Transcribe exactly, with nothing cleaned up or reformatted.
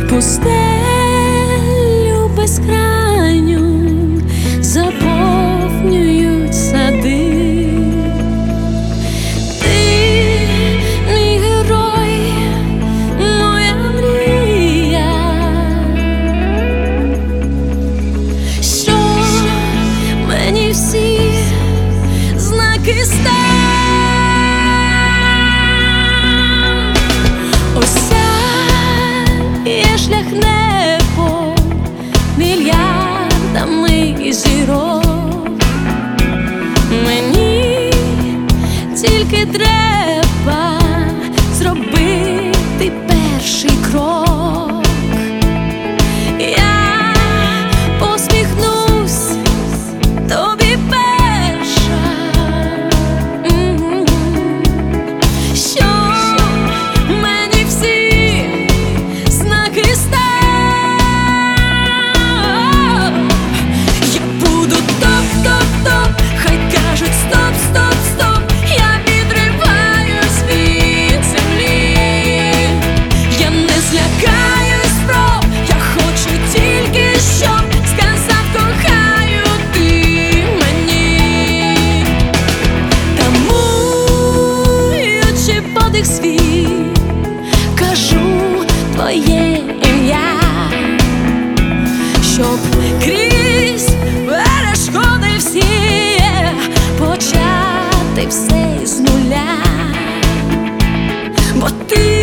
Пустелю безкрайню заповнюють сади. Ти мій герой, моя мрія, що мені всі знаки став. Шлях небо мільярдами зірок. Мені тільки треба зробити перший крок. Я посміхнусь тобі перша, що мені всі знаки став. Свій кажу твоє ім'я, щоб крізь перешкоди всі почати все з нуля, бо ти